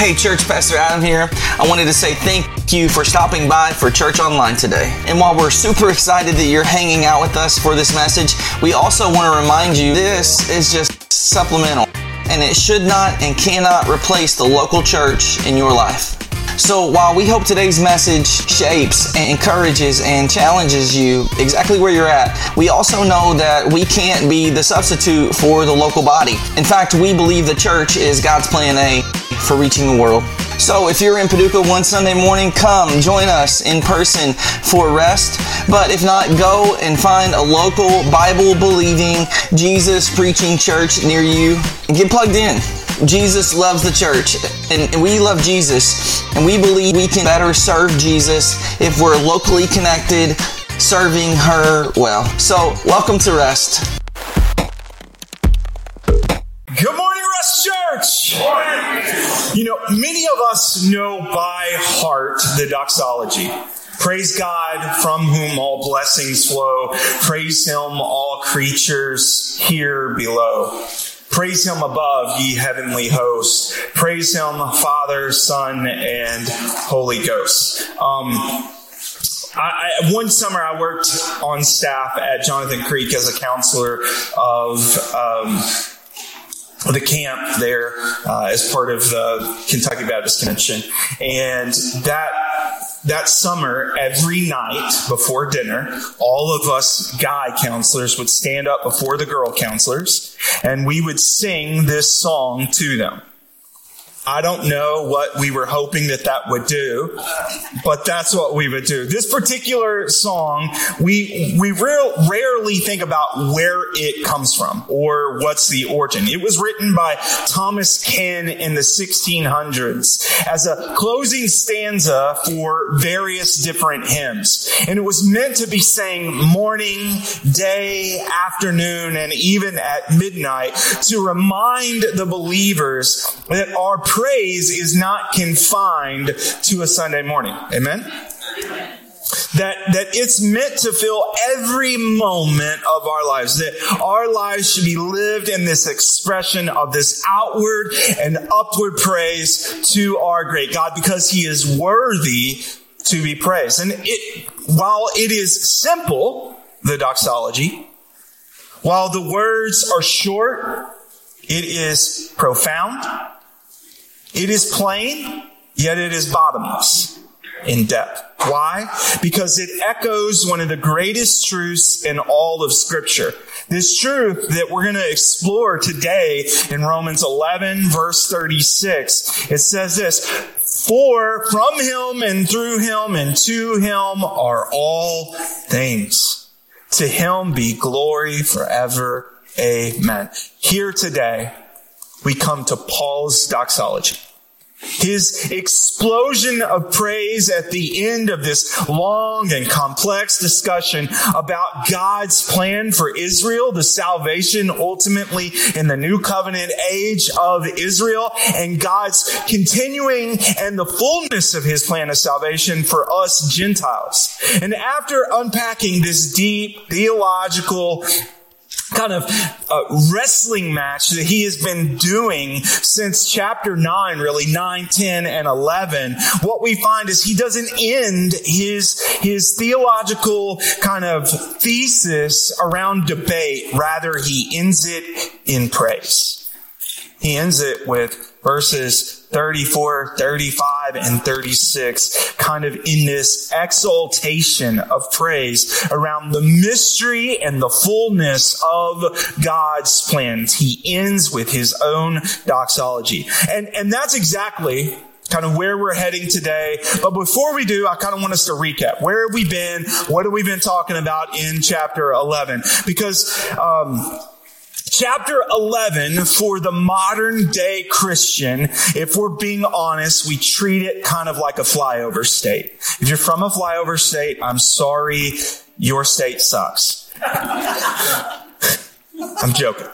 Hey church, Pastor Adam here. I wanted to say thank you for stopping by for Church Online today. And while we're super excited that you're hanging out with us for this message, we also want to remind you this is just supplemental, and it should not and cannot replace the local church in your life. So while we hope today's message shapes and encourages and challenges you exactly where you're at, we also know that we can't be the substitute for the local body. In fact, we believe the church is God's plan A for reaching the world. So if you're in Paducah one Sunday morning, come join us in person for rest. But if not, go and find a local Bible-believing, Jesus-preaching church near you and get plugged in. Jesus loves the church, and we love Jesus, and we believe we can better serve Jesus if we're locally connected, serving her well. So, welcome to Rest. Good morning, Rest Church! You know, many of us know by heart the doxology. Praise God, from whom all blessings flow. Praise Him, all creatures here below. Praise Him above, ye heavenly hosts. Praise Him, Father, Son, and Holy Ghost. One summer I worked on staff at Jonathan Creek as a counselor of the camp there as part of the Kentucky Baptist Convention. And that summer, every night before dinner, all of us guy counselors would stand up before the girl counselors, and we would sing this song to them. I don't know what we were hoping that would do, but that's what we would do. This particular song, we rarely think about where it comes from or what's the origin. It was written by Thomas Ken in the 1600s as a closing stanza for various different hymns. And it was meant to be sang morning, day, afternoon, and even at midnight to remind the believers that our praise is not confined to a Sunday morning. Amen? That it's meant to fill every moment of our lives. That our lives should be lived in this expression of this outward and upward praise to our great God, because He is worthy to be praised. And while it is simple, the doxology, while the words are short, it is profound. It is plain, yet it is bottomless in depth. Why? Because it echoes one of the greatest truths in all of Scripture. This truth that we're going to explore today in Romans 11, verse 36. It says this: "For from Him and through Him and to Him are all things. To Him be glory forever. Amen." Here today, we come to Paul's doxology. His explosion of praise at the end of this long and complex discussion about God's plan for Israel, the salvation ultimately in the new covenant age of Israel, and God's continuing and the fullness of His plan of salvation for us Gentiles. And after unpacking this deep theological kind of wrestling match that he has been doing since chapter 9, really 9, 10, and 11, what we find is he doesn't end his theological kind of thesis around debate. Rather, he ends it in praise. He ends it with verses 34, 35, and 36, kind of in this exaltation of praise around the mystery and the fullness of God's plans. He ends with his own doxology. And that's exactly kind of where we're heading today. But before we do, I kind of want us to recap. Where have we been? What have we been talking about in chapter 11? Because chapter 11, for the modern day Christian, if we're being honest, we treat it kind of like a flyover state. If you're from a flyover state, I'm sorry, your state sucks. I'm joking.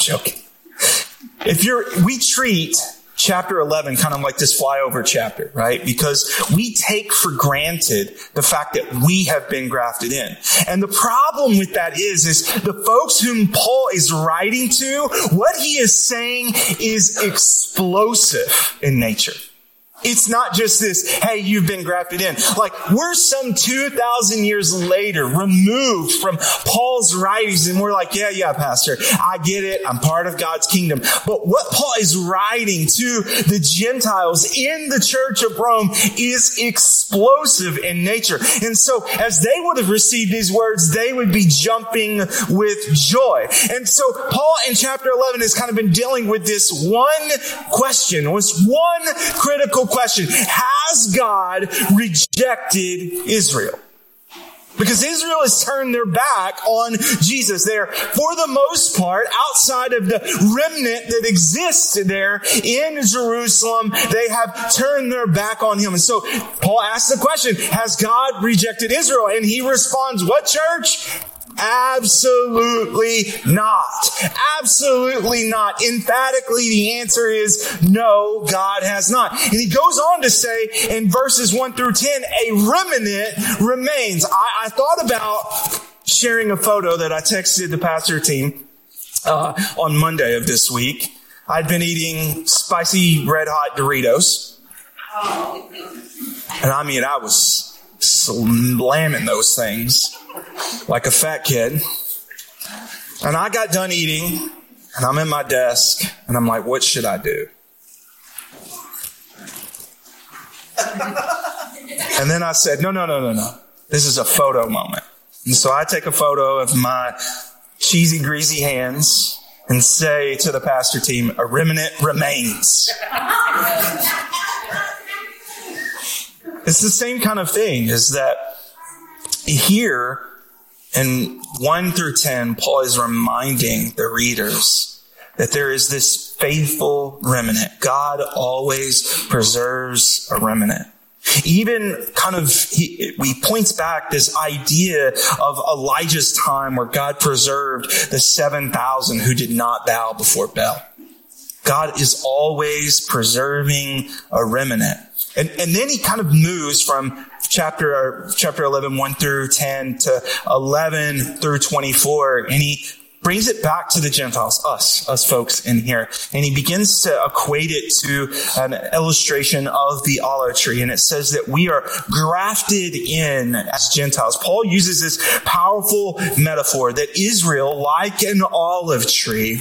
We treat chapter 11 kind of like this flyover chapter, right? Because we take for granted the fact that we have been grafted in. And the problem with that is the folks whom Paul is writing to, what he is saying is explosive in nature. It's not just this, hey, you've been grafted in. Like, we're some 2,000 years later, removed from Paul's writings, and we're like, yeah, Pastor, I get it. I'm part of God's kingdom. But what Paul is writing to the Gentiles in the church of Rome is explosive in nature. And so, as they would have received these words, they would be jumping with joy. And so, Paul in chapter 11 has kind of been dealing with this one question, this one critical question. Has God rejected Israel? Because Israel has turned their back on Jesus. They're, for the most part, outside of the remnant that exists there in Jerusalem, they have turned their back on him. And so Paul asks the question, has God rejected Israel? And he responds, what, church? Absolutely not. Absolutely not. Emphatically, the answer is no, God has not. And he goes on to say in verses 1 through 10, a remnant remains. I thought about sharing a photo that I texted the pastor team on Monday of this week. I'd been eating spicy red hot Doritos. And I mean, I was slamming those things like a fat kid. And I got done eating, and I'm at my desk, and I'm like, what should I do? And then I said, no. This is a photo moment. And so I take a photo of my cheesy, greasy hands and say to the pastor team, a remnant remains. It's the same kind of thing, is that here in 1 through 10, Paul is reminding the readers that there is this faithful remnant. God always preserves a remnant. Even he points back this idea of Elijah's time where God preserved the 7,000 who did not bow before Baal. God is always preserving a remnant. And then he kind of moves from chapter 11, 1 through 10 to 11 through 24. And he brings it back to the Gentiles, us folks in here. And he begins to equate it to an illustration of the olive tree. And it says that we are grafted in as Gentiles. Paul uses this powerful metaphor that Israel, like an olive tree,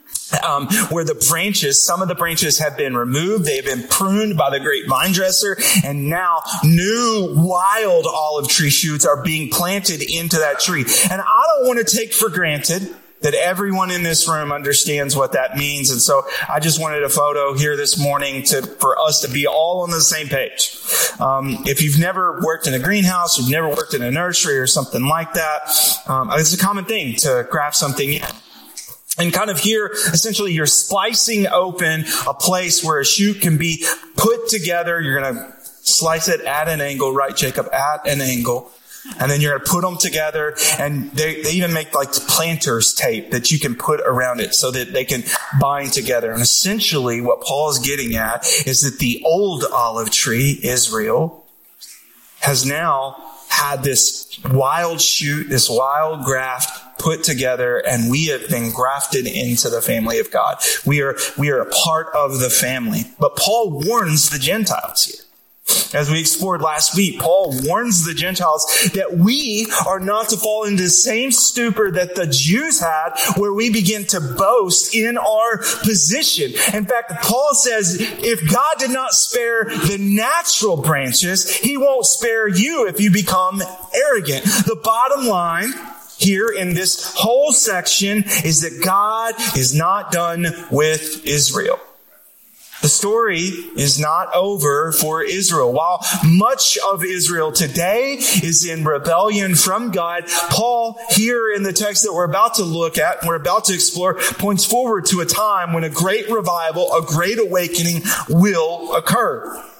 where the branches, some of the branches have been removed. They've been pruned by the great vine dresser. And now new wild olive tree shoots are being planted into that tree. And I don't want to take for granted that everyone in this room understands what that means. And so I just wanted a photo here this morning for us to be all on the same page. If you've never worked in a greenhouse, you've never worked in a nursery or something like that, it's a common thing to graft something in. And kind of here, essentially, you're splicing open a place where a shoot can be put together. You're going to slice it at an angle, right, Jacob? At an angle. And then you're going to put them together. And they even make like planter's tape that you can put around it so that they can bind together. And essentially, what Paul is getting at is that the old olive tree, Israel, has now had this wild shoot, this wild graft put together, and we have been grafted into the family of God. We are a part of the family. But Paul warns the Gentiles here. As we explored last week, Paul warns the Gentiles that we are not to fall into the same stupor that the Jews had, where we begin to boast in our position. In fact, Paul says, if God did not spare the natural branches, he won't spare you if you become arrogant. The bottom line here in this whole section is that God is not done with Israel. The story is not over for Israel. While much of Israel today is in rebellion from God, Paul here in the text that we're about to look at and we're about to explore points forward to a time when a great revival, a great awakening will occur. So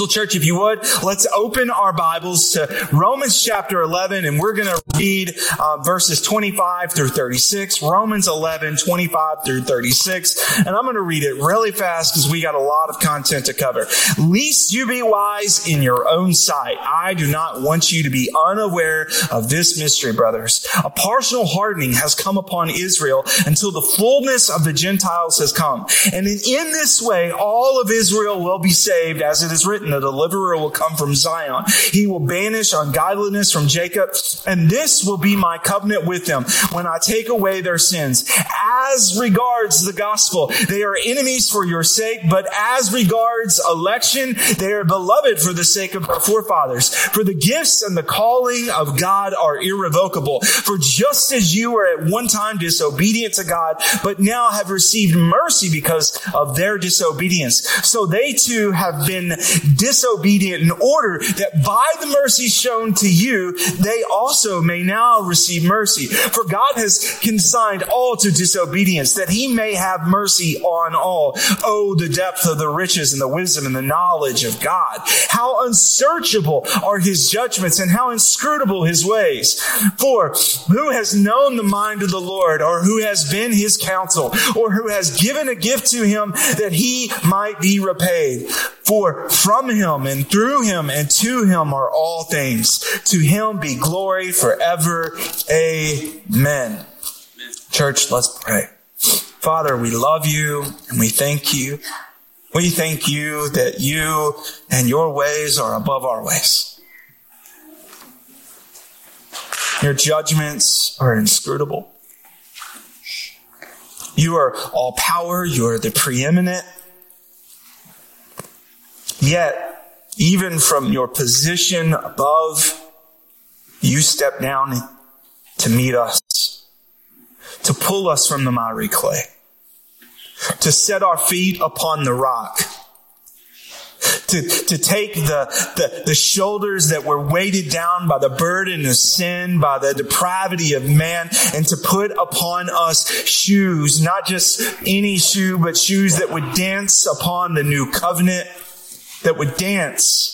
So church, if you would, let's open our Bibles to Romans chapter 11, and we're going to read verses 25 through 36. Romans 11, 25 through 36. And I'm going to read it really fast because we got a lot of content to cover. Lest you be wise in your own sight. I do not want you to be unaware of this mystery, brothers. A partial hardening has come upon Israel until the fullness of the Gentiles has come. And in this way, all of Israel will be saved, as it is written, the deliverer will come from Zion. He will banish ungodliness from Jacob, and this will be my covenant with them when I take away their sins. As regards the gospel, they are enemies for your sake, but as regards election, they are beloved for the sake of our forefathers. For the gifts and the calling of God are irrevocable. For just as you were at one time disobedient to God, but now have received mercy because of their disobedience, so they too have been disobedient, in order that by the mercy shown to you, they also may now receive mercy. For God has consigned all to disobedience, that he may have mercy on all. Oh, the depth of the riches and the wisdom and the knowledge of God. How unsearchable are his judgments and how inscrutable his ways. For who has known the mind of the Lord, or who has been his counsel, or who has given a gift to him that he might be repaid? For from him and through him and to him are all things. To him be glory forever. Amen. Church, let's pray. Father, we love you and we thank you. We thank you that you and your ways are above our ways. Your judgments are inscrutable. You are all power. You are the preeminent. Yet, even from your position above, you step down to meet us, to pull us from the miry clay, to set our feet upon the rock, to take the shoulders that were weighted down by the burden of sin, by the depravity of man, and to put upon us shoes, not just any shoe, but shoes that would dance upon the new covenant, that would dance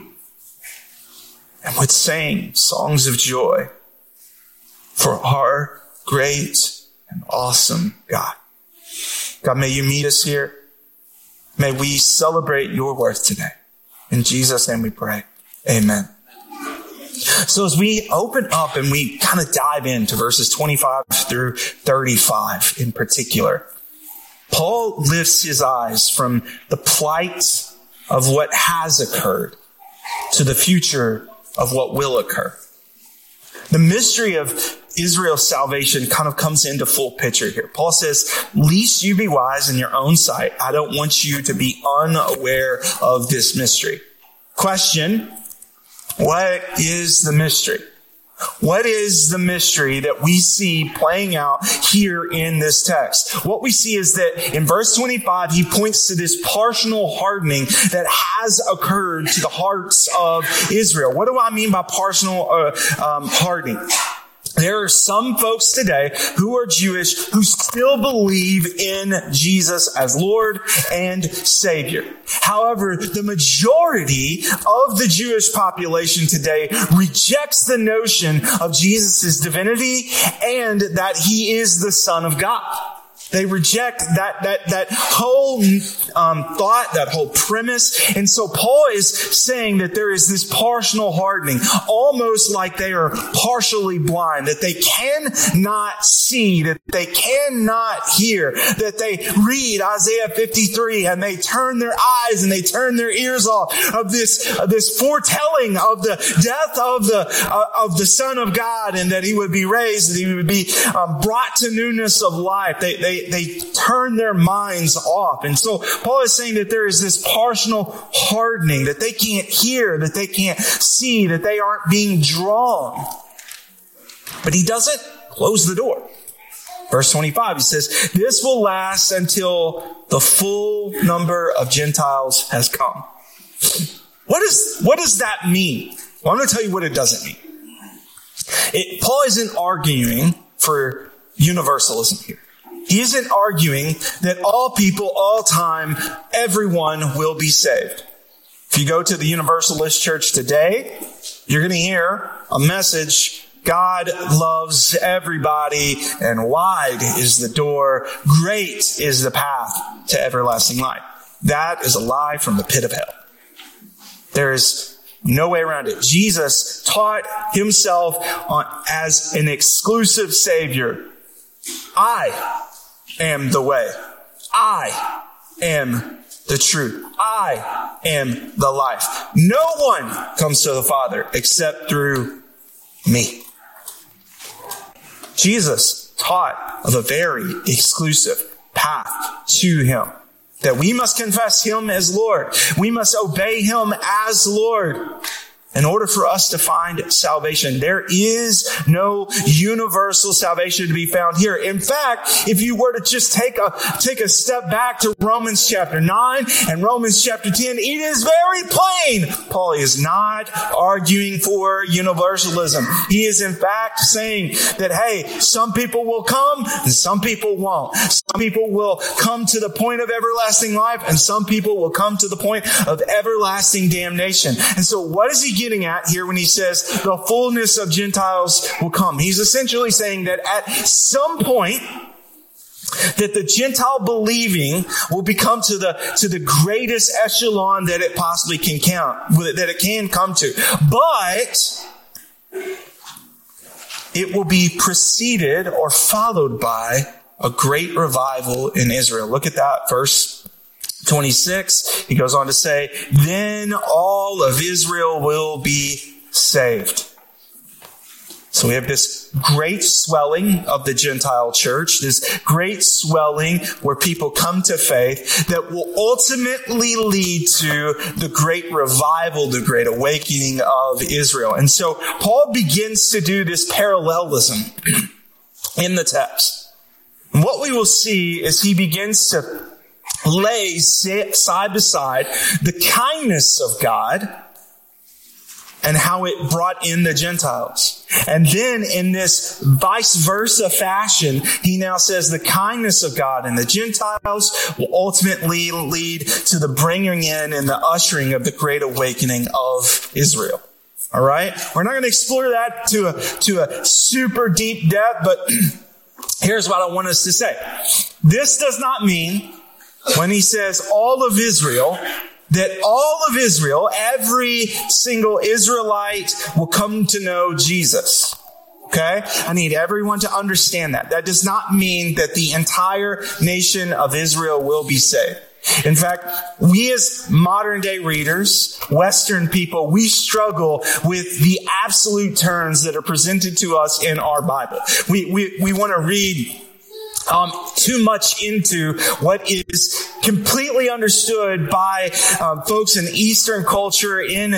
and would sing songs of joy for our great and awesome God. God, may you meet us here. May we celebrate your worth today. In Jesus' name we pray. Amen. So as we open up and we kind of dive into verses 25 through 35 in particular, Paul lifts his eyes from the plight of what has occurred to the future of what will occur. The mystery of Israel's salvation kind of comes into full picture here. Paul says, lest you be wise in your own sight. I don't want you to be unaware of this mystery. Question, what is the mystery? What is the mystery that we see playing out here in this text? What we see is that in verse 25, he points to this partial hardening that has occurred to the hearts of Israel. What do I mean by partial hardening? There are some folks today who are Jewish who still believe in Jesus as Lord and Savior. However, the majority of the Jewish population today rejects the notion of Jesus' divinity and that he is the Son of God. They reject that whole thought, that whole premise. And so Paul is saying that there is this partial hardening, almost like they are partially blind, that they cannot see, that they cannot hear, that they read Isaiah 53 and they turn their eyes and they turn their ears off of this foretelling of the death of the Son of God, and that he would be raised, that he would be brought to newness of life. They turn their minds off. And so Paul is saying that there is this partial hardening, that they can't hear, that they can't see, that they aren't being drawn. But he doesn't close the door. Verse 25, he says, this will last until the full number of Gentiles has come. What does that mean? Well, I'm going to tell you what it doesn't mean. Paul isn't arguing for universalism here. He isn't arguing that all people, all time, everyone will be saved. If you go to the Universalist Church today, you're going to hear a message: God loves everybody, and wide is the door, great is the path to everlasting life. That is a lie from the pit of hell. There is no way around it. Jesus taught himself as an exclusive Savior. I am the way. I am the truth. I am the life. No one comes to the Father except through me. Jesus taught of a very exclusive path to him, that we must confess him as Lord. We must obey him as Lord in order for us to find salvation. There is no universal salvation to be found here. In fact, if you were to just take a step back to Romans chapter 9 and Romans chapter 10, it is very plain. Paul is not arguing for universalism. He is in fact saying that, hey, some people will come and some people won't. Some people will come to the point of everlasting life and some people will come to the point of everlasting damnation. And so what is he getting at here when he says the fullness of Gentiles will come? He's essentially saying that at some point that the Gentile believing will become to the greatest echelon that it possibly can come to. But it will be preceded or followed by a great revival in Israel. Look at that verse 26, he goes on to say, then all of Israel will be saved. So we have this great swelling of the Gentile church, this great swelling where people come to faith that will ultimately lead to the great revival, the great awakening of Israel. And so Paul begins to do this parallelism in the text. And what we will see is he begins to lay side by side the kindness of God and how it brought in the Gentiles. And then in this vice versa fashion, he now says the kindness of God and the Gentiles will ultimately lead to the bringing in and the ushering of the great awakening of Israel. All right? We're not going to explore that to a super deep depth, but here's what I want us to say. This does not mean when he says all of Israel, that all of Israel, every single Israelite will come to know Jesus. Okay? I need everyone to understand that. That does not mean that the entire nation of Israel will be saved. In fact, we as modern day readers, Western people, we struggle with the absolute terms that are presented to us in our Bible. We want to read too much into what is completely understood by folks in Eastern culture, in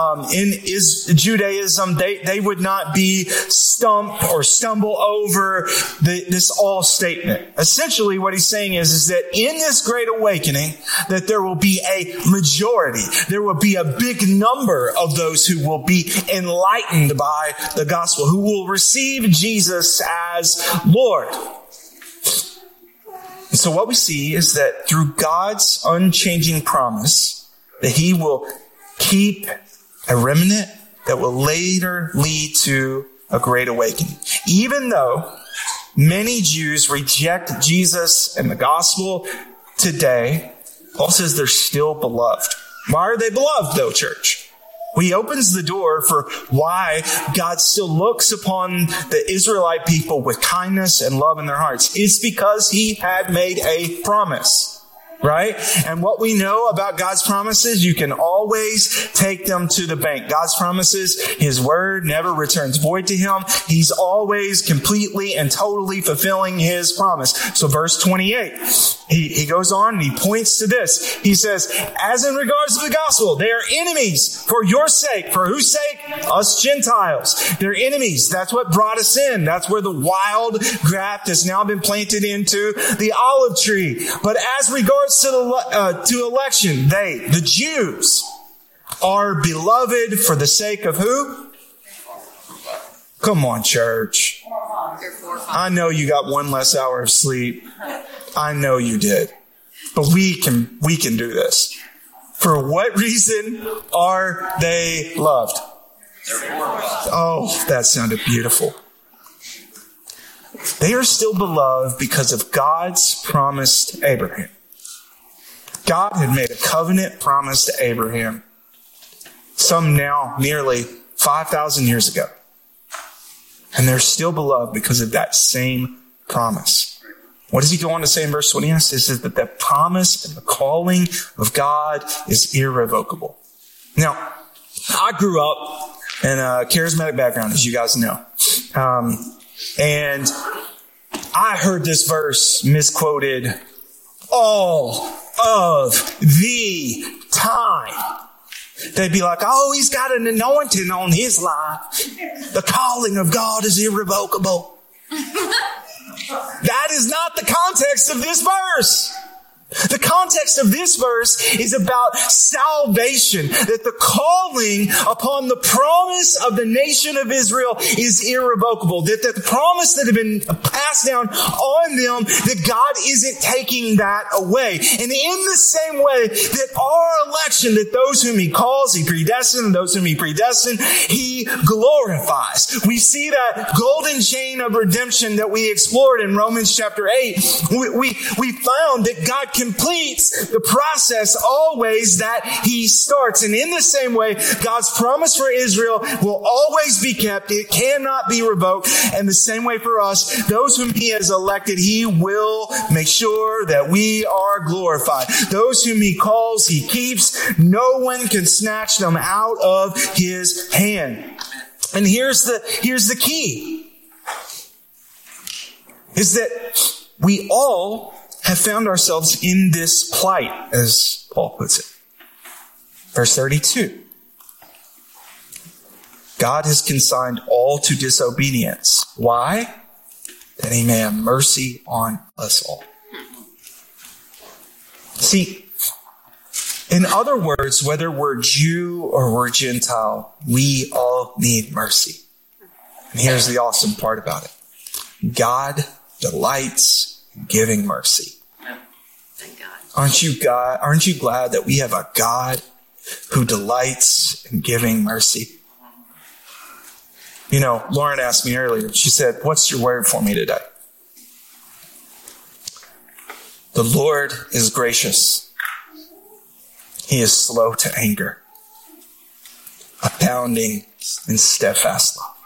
Judaism. They would not be stumped or stumble over this all statement. Essentially, what he's saying is that in this great awakening, that there will be a majority, there will be a big number of those who will be enlightened by the gospel, who will receive Jesus as Lord. So what we see is that through God's unchanging promise that he will keep a remnant that will later lead to a great awakening. Even though many Jews reject Jesus and the gospel today, Paul says they're still beloved. Why are they beloved though, church? He opens the door for why God still looks upon the Israelite people with kindness and love in their hearts. It's because he had made a promise. Right? And what we know about God's promises, you can always take them to the bank. God's promises, his word never returns void to him. He's always completely and totally fulfilling his promise. So verse 28, he goes on and he points to this. He says, as in regards to the gospel, they are enemies for your sake. For whose sake? Us Gentiles. They're enemies. That's what brought us in. That's where the wild graft has now been planted into the olive tree. But as regards to election, they, the Jews, are beloved for the sake of who? Come on, church. I know you got one less hour of sleep. I know you did. But we can do this. For what reason are they loved? Oh, that sounded beautiful. They are still beloved because of God's promise to Abraham. God had made a covenant promise to Abraham some now nearly 5,000 years ago. And they're still beloved because of that same promise. What does he go on to say in verse 20? He says that the promise and the calling of God is irrevocable. Now, I grew up in a charismatic background, as you guys know. And I heard this verse misquoted all of the time. They'd be like, oh, he's got an anointing on his life. The calling of God is irrevocable. That is not the context of this verse. The context of this verse is about salvation, that the calling upon the promise of the nation of Israel is irrevocable, that the promise that had been passed down on them, that God isn't taking that away. And in the same way that our election, that those whom he calls, he predestined, and those whom he predestined, he glorifies. We see that golden chain of redemption that we explored in Romans chapter 8. We found that God completes the process always that he starts. And in the same way, God's promise for Israel will always be kept. It cannot be revoked. And the same way for us, those whom he has elected, he will make sure that we are glorified. Those whom he calls, he keeps. No one can snatch them out of his hand. And here's the key, is that we all have found ourselves in this plight, as Paul puts it. Verse 32. God has consigned all to disobedience. Why? That he may have mercy on us all. See, in other words, whether we're Jew or we're Gentile, we all need mercy. And here's the awesome part about it. God delights in giving mercy. Thank God. Aren't you glad that we have a God who delights in giving mercy? You know, Lauren asked me earlier, she said, what's your word for me today? The Lord is gracious. He is slow to anger, abounding in steadfast love.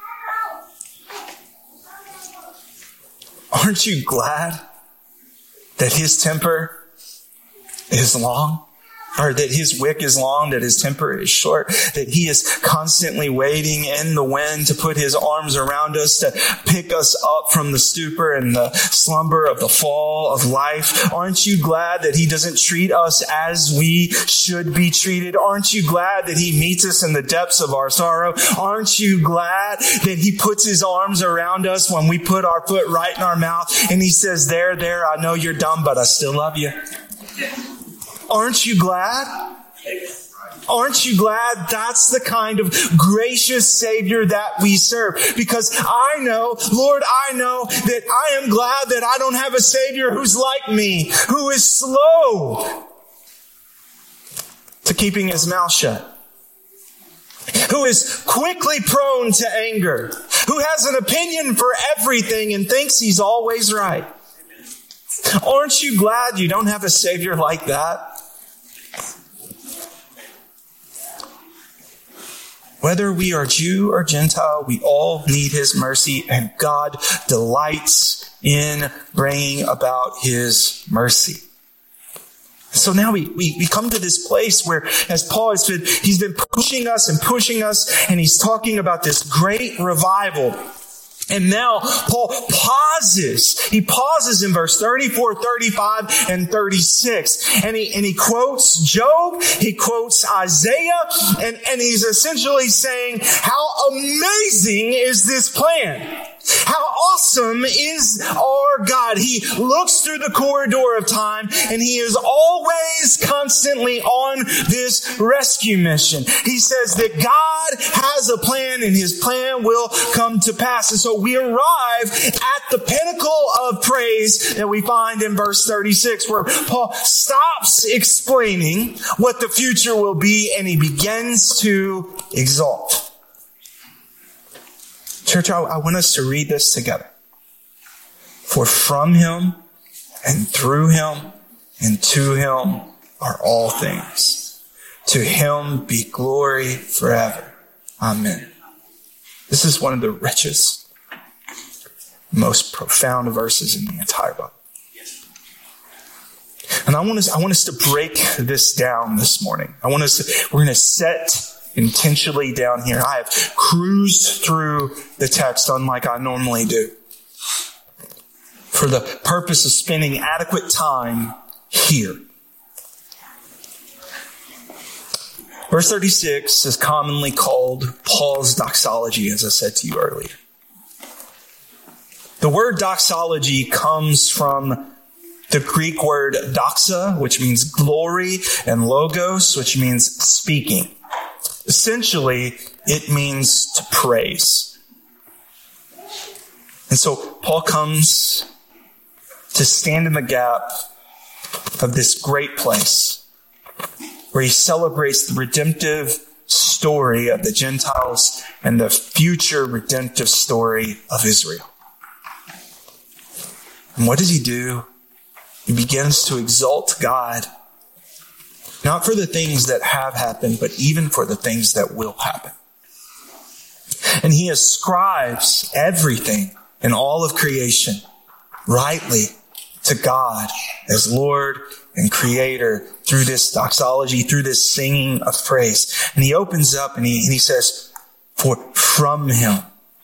Aren't you glad that his temper is long? Or that his wick is long, that his temper is short, that he is constantly waiting in the wind to put his arms around us, to pick us up from the stupor and the slumber of the fall of life. Aren't you glad that he doesn't treat us as we should be treated? Aren't you glad that he meets us in the depths of our sorrow? Aren't you glad that he puts his arms around us when we put our foot right in our mouth and he says, there, I know you're dumb, but I still love you. Aren't you glad? Aren't you glad that's the kind of gracious Savior that we serve? Because I know, Lord, I know that I am glad that I don't have a Savior who's like me, who is slow to keeping his mouth shut, who is quickly prone to anger, who has an opinion for everything and thinks he's always right. Aren't you glad you don't have a Savior like that? Whether we are Jew or Gentile, we all need his mercy, and God delights in bringing about his mercy. So now we come to this place where, as Paul he's been pushing us, and he's talking about this great revival. And now Paul pauses. He pauses in verse 34, 35, and 36. And he quotes Job, he quotes Isaiah, and he's essentially saying, how amazing is this plan? How awesome is our God? He looks through the corridor of time and he is always constantly on this rescue mission. He says that God has a plan and his plan will come to pass. And so we arrive at the pinnacle of praise that we find in verse 36, where Paul stops explaining what the future will be and he begins to exalt. Church, I want us to read this together. For from him and through him and to him are all things. To him be glory forever. Amen. This is one of the richest, most profound verses in the entire Bible. And I want us to break this down this morning. We're going to set intentionally down here. I have cruised through the text unlike I normally do, for the purpose of spending adequate time here. Verse 36 is commonly called Paul's doxology, as I said to you earlier. The word doxology comes from the Greek word doxa, which means glory, and logos, which means speaking. Essentially, it means to praise. And so Paul comes to stand in the gap of this great place where he celebrates the redemptive story of the Gentiles and the future redemptive story of Israel. And what does he do? He begins to exalt God, not for the things that have happened, but even for the things that will happen. And he ascribes everything in all of creation rightly to God as Lord and Creator through this doxology, through this singing of praise. And he opens up and he says, for from him.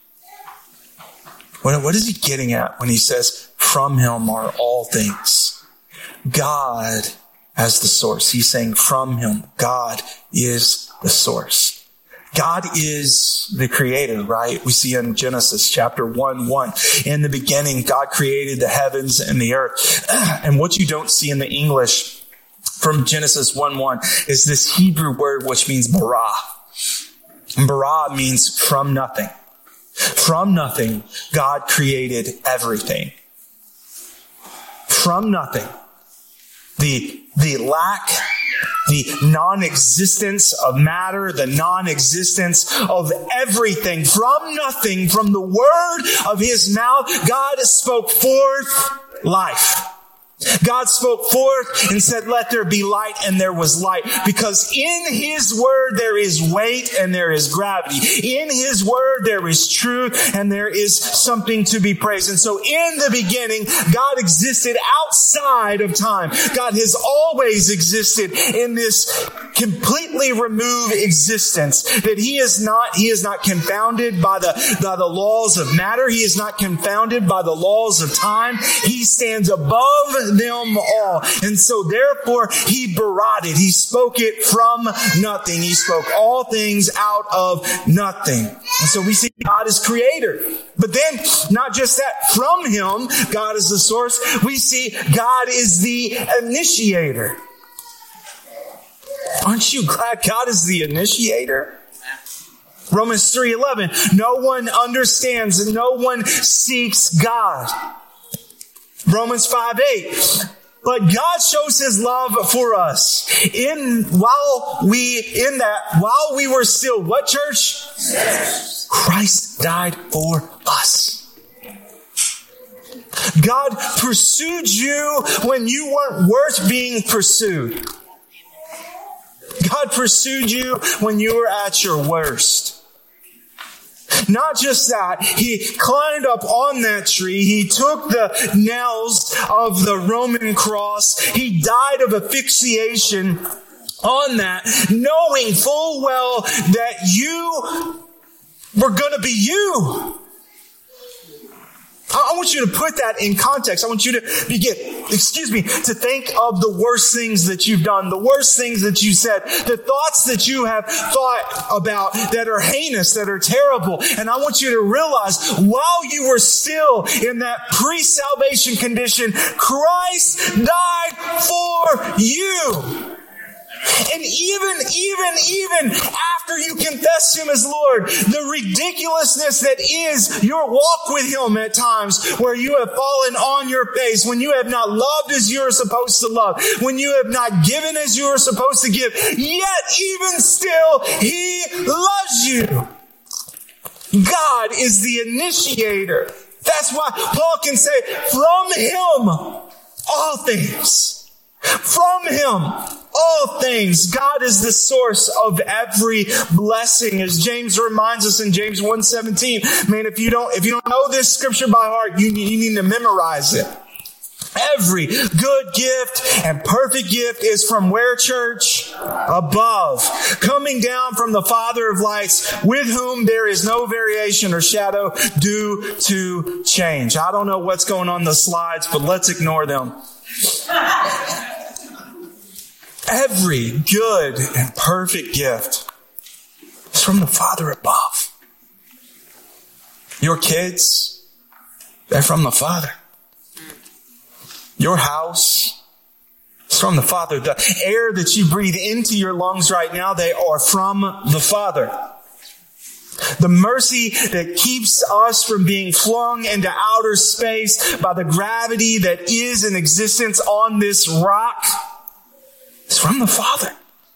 What is he getting at when he says, from him are all things? God as the source. He's saying from him, God is the source. God is the creator, right? We see in Genesis chapter 1:1. In the beginning, God created the heavens and the earth. And what you don't see in the English from Genesis 1:1 is this Hebrew word which means bara. And bara means from nothing. From nothing, God created everything. From nothing. The lack, the non-existence of matter, the non-existence of everything, from nothing, from the word of his mouth, God spoke forth life. God spoke forth and said, let there be light, and there was light. Because in his word there is weight and there is gravity. In his word there is truth and there is something to be praised. And so in the beginning, God existed outside of time. God has always existed in this completely removed existence, that he is not confounded by the laws of matter. He is not confounded by the laws of time. He stands above them all. And so therefore he berated. He spoke it from nothing. He spoke all things out of nothing. And so we see God is creator. But then not just that, from him, God is the source. We see God is the initiator. Aren't you glad God is the initiator? Romans 3:11. No one understands and no one seeks God. Romans 5:8. But God shows his love for us while we were still what, church? Christ died for us. God pursued you when you weren't worth being pursued. God pursued you when you were at your worst. Not just that, he climbed up on that tree. He took the nails of the Roman cross. He died of asphyxiation on that, knowing full well that you were going to be you. I want you to put that in context. I want you to to think of the worst things that you've done, the worst things that you said, the thoughts that you have thought about that are heinous, that are terrible. And I want you to realize while you were still in that pre-salvation condition, Christ died for you. And even after you confess Him as Lord, the ridiculousness that is your walk with Him at times where you have fallen on your face, when you have not loved as you are supposed to love, when you have not given as you are supposed to give, yet even still, He loves you. God is the initiator. That's why Paul can say, from Him, all things. From Him, all things. God is the source of every blessing. As James reminds us in James 1:17, man, if you don't know this scripture by heart, you need to memorize it. Every good gift and perfect gift is from where, church? Above. Coming down from the Father of lights, with whom there is no variation or shadow due to change. I don't know what's going on the slides, but let's ignore them. Every good and perfect gift is from the Father above. Your kids, they're from the Father. Your house is from the Father. The air that you breathe into your lungs right now, they are from the Father. The mercy that keeps us from being flung into outer space by the gravity that is in existence on this rock is from the Father.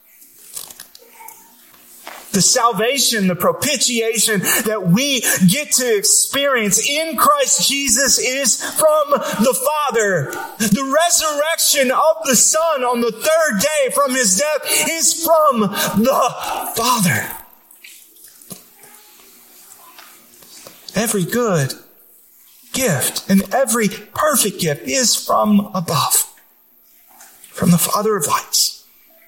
The salvation, the propitiation that we get to experience in Christ Jesus is from the Father. The resurrection of the Son on the third day from His death is from the Father. Every good gift and every perfect gift is from above, from the Father of lights,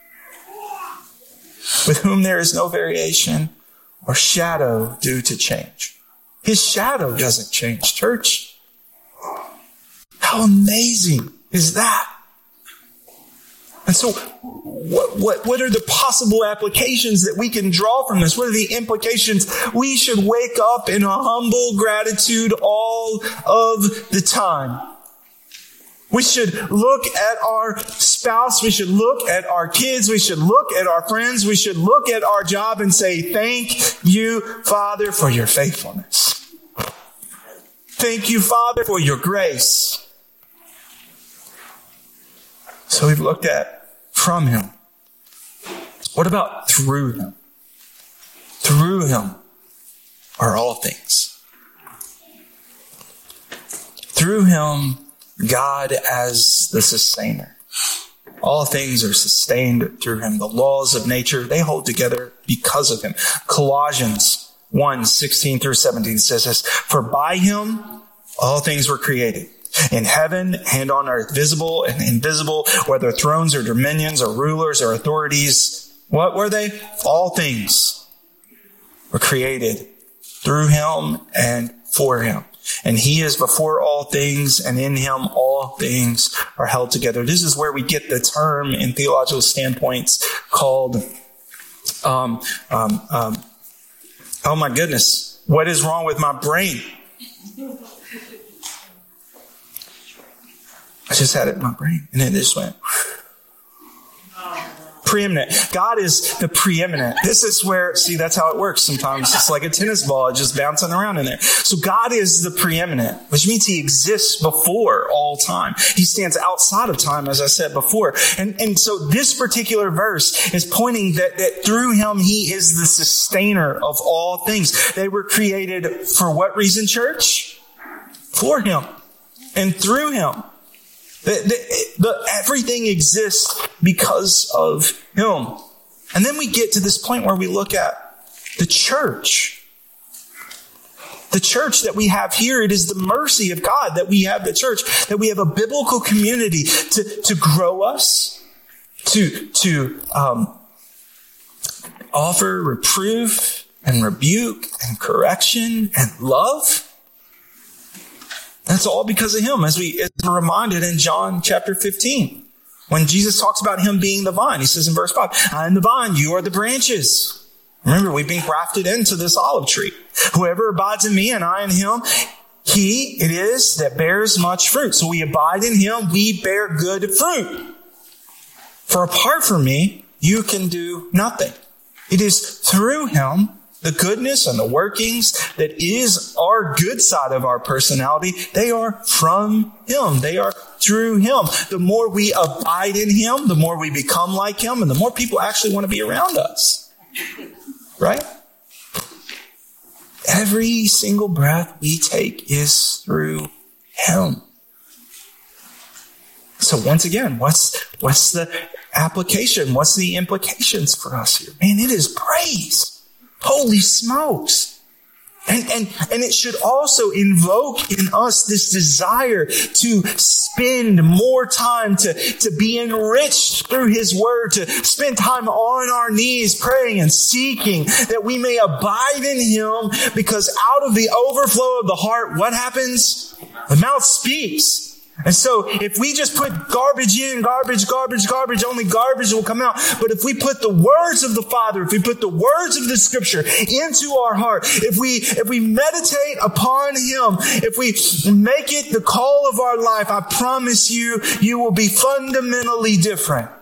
with whom there is no variation or shadow due to change. His shadow doesn't change, church. How amazing is that? And so what are the possible applications that we can draw from this? What are the implications? We should wake up in a humble gratitude all of the time. We should look at our spouse. We should look at our kids. We should look at our friends. We should look at our job and say, thank you, Father, for your faithfulness. Thank you, Father, for your grace. So we've looked at from Him. What about through Him? Through Him are all things. Through Him, God as the sustainer. All things are sustained through Him. The laws of nature, they hold together because of Him. Colossians 1:16-17 says this, for by Him all things were created, in heaven and on earth, visible and invisible, whether thrones or dominions or rulers or authorities. What were they? All things were created through Him and for Him. And He is before all things, and in Him all things are held together. This is where we get the term in theological standpoints called, oh my goodness, what is wrong with my brain? I just had it in my brain, and it just went. Preeminent. God is the preeminent. This is where, see, that's how it works sometimes. It's like a tennis ball, just bouncing around in there. So God is the preeminent, which means He exists before all time. He stands outside of time, as I said before. And so this particular verse is pointing that through Him, He is the sustainer of all things. They were created for what reason, church? For Him and through Him. Everything exists because of Him. And then we get to this point where we look at the church. The church that we have here, it is the mercy of God that we have the church, that we have a biblical community to grow us, to offer reproof and rebuke and correction and love. That's all because of him, as we're reminded in John chapter 15. When Jesus talks about him being the vine, he says in verse 5, I am the vine, you are the branches. Remember, we've been grafted into this olive tree. Whoever abides in me and I in him, he it is that bears much fruit. So we abide in him, we bear good fruit. For apart from me, you can do nothing. It is through him, the goodness and the workings that is our good side of our personality, they are from him. They are through him. The more we abide in him, the more we become like him, and the more people actually want to be around us. Right? Every single breath we take is through him. So once again, what's the application? What's the implications for us here? Man, it is praise. Holy smokes. And it should also invoke in us this desire to spend more time to be enriched through his word, to spend time on our knees praying and seeking that we may abide in him, because out of the overflow of the heart, what happens? The mouth speaks. And so if we just put garbage in, garbage, only garbage will come out. But if we put the words of the Father, if we put the words of the Scripture into our heart, if we meditate upon him, if we make it the call of our life, I promise you, you will be fundamentally different.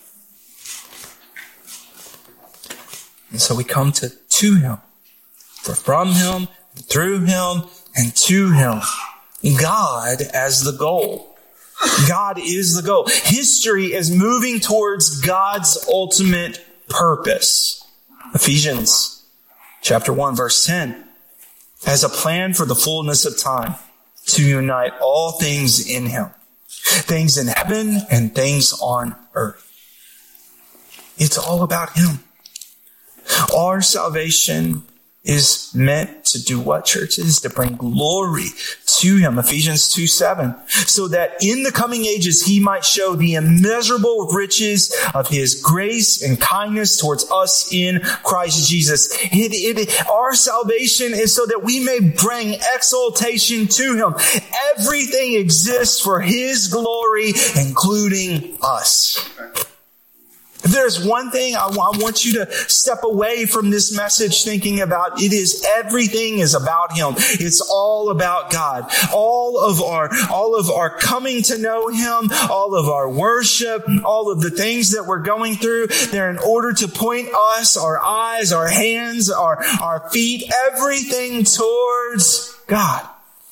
And so we come to him, for from him, through him, and to him. God as the goal. God is the goal. History is moving towards God's ultimate purpose. Ephesians chapter 1, verse 10 has a plan for the fullness of time to unite all things in him, things in heaven and things on earth. It's all about him. Our salvation is meant to do what, churches? To bring glory to him. Ephesians 2:7. So that in the coming ages he might show the immeasurable riches of his grace and kindness towards us in Christ Jesus. Our salvation is so that we may bring exaltation to him. Everything exists for his glory, including us. If there's one thing I want you to step away from this message thinking about, everything is about him. It's all about God. All of our coming to know him, all of our worship, all of the things that we're going through, they're in order to point us, our eyes, our hands, our feet, everything towards God.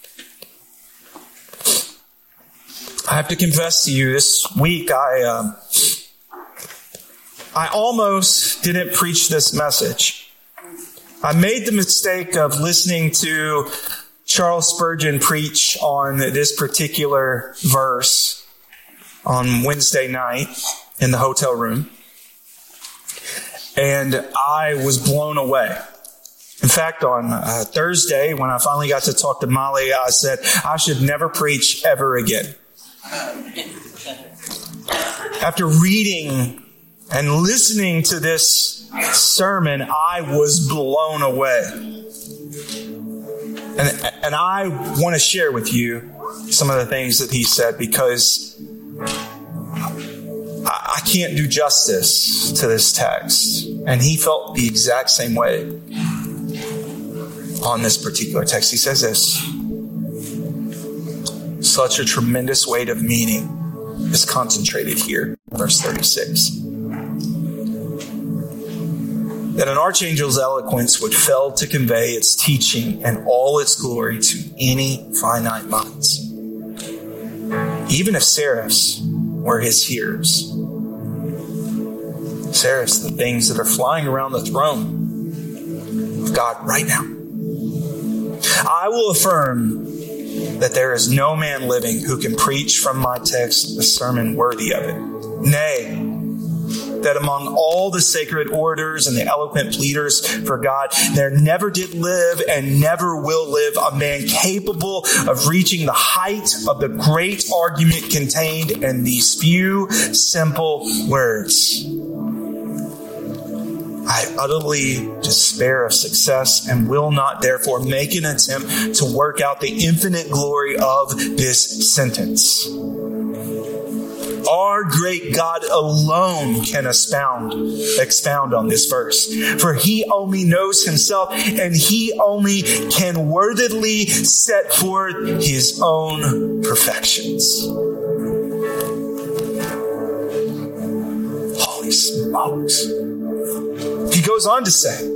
I have to confess to you, this week I almost didn't preach this message. I made the mistake of listening to Charles Spurgeon preach on this particular verse on Wednesday night in the hotel room. And I was blown away. In fact, on Thursday, when I finally got to talk to Molly, I said, I should never preach ever again. After reading and listening to this sermon, I was blown away. And I want to share with you some of the things that he said, because I can't do justice to this text. And he felt the exact same way on this particular text. He says this: such a tremendous weight of meaning is concentrated here. Verse 36. That an archangel's eloquence would fail to convey its teaching and all its glory to any finite minds, even if seraphs were his hearers. Seraphs, the things that are flying around the throne of God right now. I will affirm that there is no man living who can preach from my text a sermon worthy of it. Nay, that among all the sacred orators and the eloquent pleaders for God, there never did live and never will live a man capable of reaching the height of the great argument contained in these few simple words. I utterly despair of success and will not therefore make an attempt to work out the infinite glory of this sentence. Our great God alone can expound on this verse. For he only knows himself, and he only can worthily set forth his own perfections. Holy smokes. He goes on to say,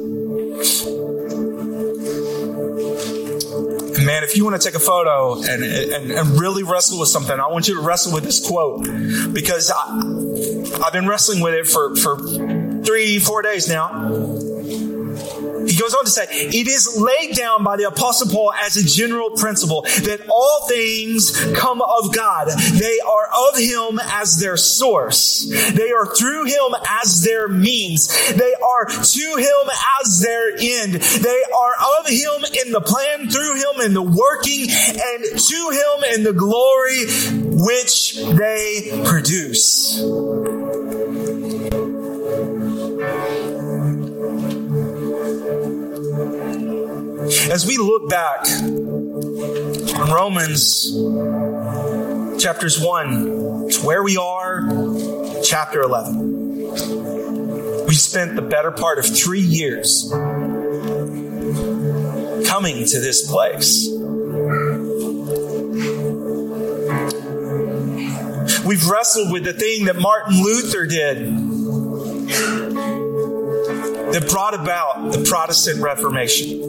man, if you want to take a photo and really wrestle with something, I want you to wrestle with this quote, because I've been wrestling with it for 3-4 days now. He goes on to say, it is laid down by the Apostle Paul as a general principle that all things come of God. They are of him as their source. They are through him as their means. They are to him as their end. They are of him in the plan, through him in the working, and to him in the glory which they produce. As we look back on Romans chapters 1 to where we are, chapter 11, we spent the better part of 3 years coming to this place. We've wrestled with the thing that Martin Luther did that brought about the Protestant Reformation.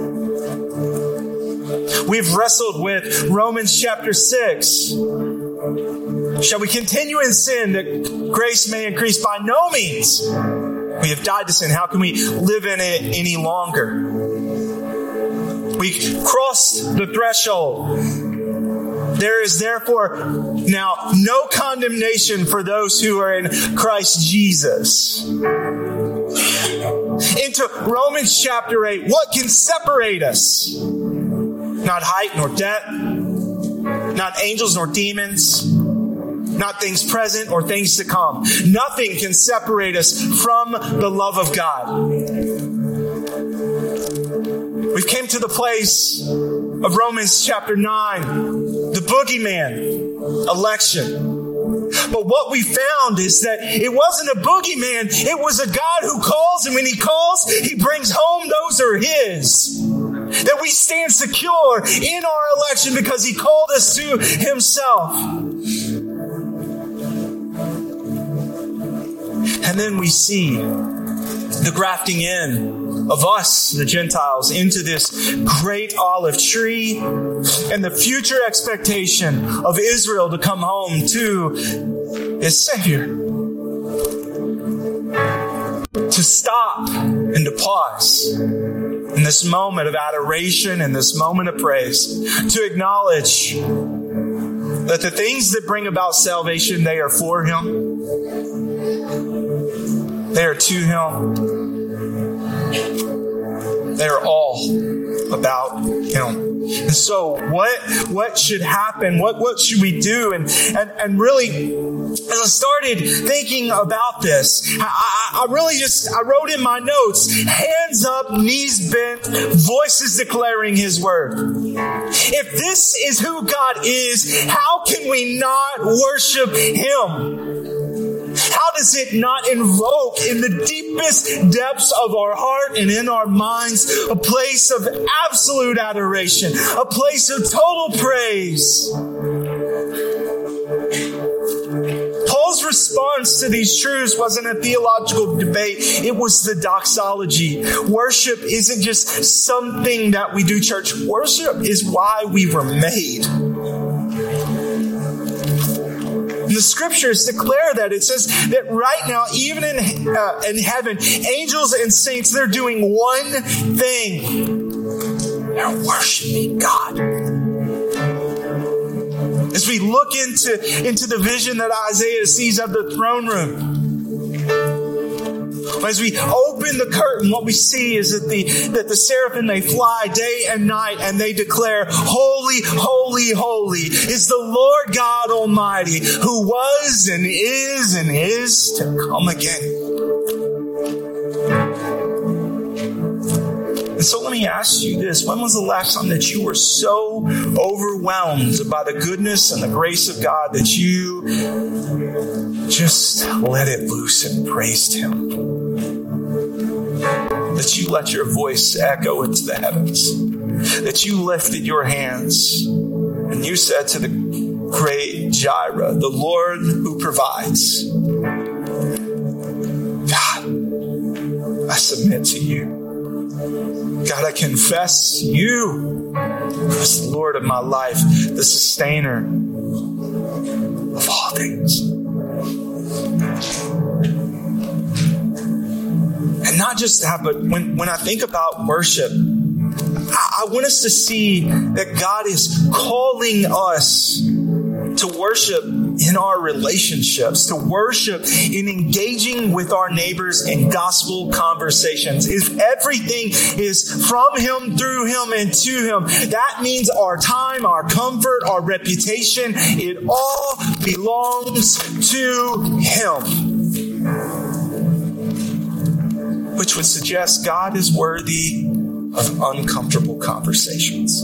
We've wrestled with Romans chapter 6. Shall we continue in sin that grace may increase? By no means. We have died to sin. How can we live in it any longer? We crossed the threshold. There is therefore now no condemnation for those who are in Christ Jesus. Into Romans chapter 8. What can separate us? Not height nor depth, not angels nor demons, not things present or things to come. Nothing can separate us from the love of God. We've came to the place of Romans chapter 9, the boogeyman, election. But what we found is that it wasn't a boogeyman, it was a God who calls, and when he calls, he brings home those who are his. That we stand secure in our election because he called us to himself. And then we see the grafting in of us, the Gentiles, into this great olive tree and the future expectation of Israel to come home to his Savior. To stop and to pause in this moment of adoration and this moment of praise, to acknowledge that the things that bring about salvation, they are for him. They are to him. They are all about him. And so what should happen? What should we do? And really, as I started thinking about this, I wrote in my notes, hands up, knees bent, voices declaring his word. If this is who God is, how can we not worship him? How does it not invoke in the deepest depths of our heart and in our minds a place of absolute adoration, a place of total praise? Paul's response to these truths wasn't a theological debate. It was the doxology. Worship isn't just something that we do, church. Worship is why we were made. The scriptures declare that. It says that right now, even in heaven, angels and saints, they're doing one thing. They're worshiping God. As we look into the vision that Isaiah sees of the throne room, as we open the curtain, what we see is that the seraphim, they fly day and night and they declare, holy, holy, holy is the Lord God Almighty, who was and is to come again. And so let me ask you this. When was the last time that you were so overwhelmed by the goodness and the grace of God that you just let it loose and praised Him? That you let your voice echo into the heavens? That you lifted your hands and you said to the great Jireh, the Lord who provides, God, I submit to you. God, I confess you as the Lord of my life, the sustainer of all things. And not just that, but when I think about worship, I want us to see that God is calling us to worship in our relationships, to worship in engaging with our neighbors in gospel conversations. If everything is from Him, through Him, and to Him, that means our time, our comfort, our reputation, it all belongs to Him. Which would suggest God is worthy of uncomfortable conversations.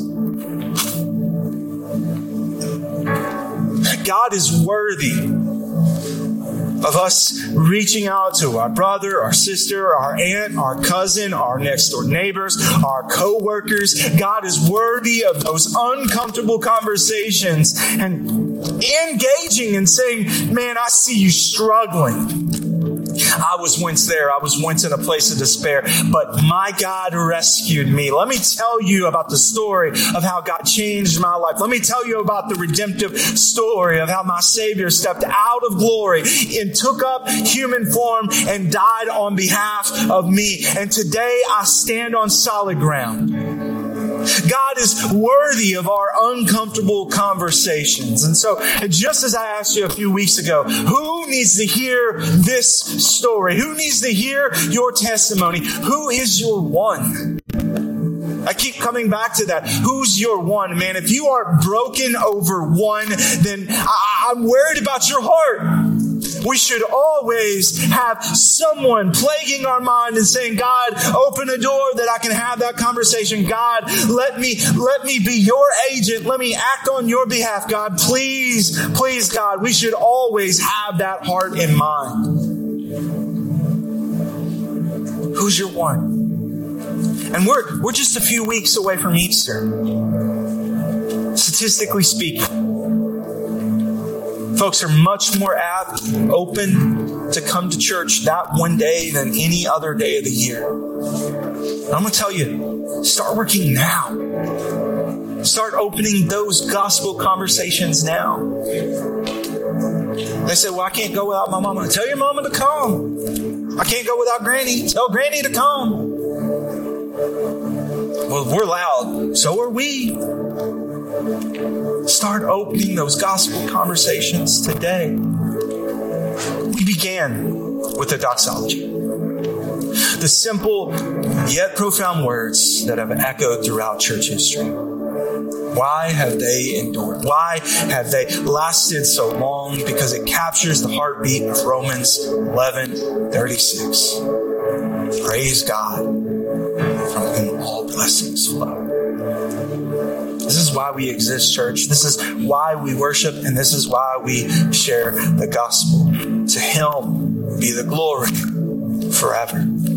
God is worthy of us reaching out to our brother, our sister, our aunt, our cousin, our next door neighbors, our co-workers. God is worthy of those uncomfortable conversations and engaging and saying, man, I see you struggling. I was once there. I was once in a place of despair, but my God rescued me. Let me tell you about the story of how God changed my life. Let me tell you about the redemptive story of how my Savior stepped out of glory and took up human form and died on behalf of me. And today I stand on solid ground. God is worthy of our uncomfortable conversations. And so, just as I asked you a few weeks ago, who needs to hear this story? Who needs to hear your testimony? Who is your one? I keep coming back to that. Who's your one? Man, if you are broken over one, then I'm worried about your heart. We should always have someone plaguing our mind and saying, God, open a door that I can have that conversation. God, let me be your agent. Let me act on your behalf. God, please, God, we should always have that heart in mind. Who's your one? And we're just a few weeks away from Easter. Statistically speaking, folks are much more apt, open to come to church that one day than any other day of the year. And I'm going to tell you, start working now. Start opening those gospel conversations now. They say, well, I can't go without my mama. Tell your mama to come. I can't go without Granny. Tell Granny to come. Well, we're loud. So are we. Start opening those gospel conversations today. We began with the doxology. The simple yet profound words that have echoed throughout church history. Why have they endured? Why have they lasted so long? Because it captures the heartbeat of Romans 11:36. Praise God, from whom all blessings flow. This is why we exist, church. This is why we worship, and this is why we share the gospel. To Him be the glory forever.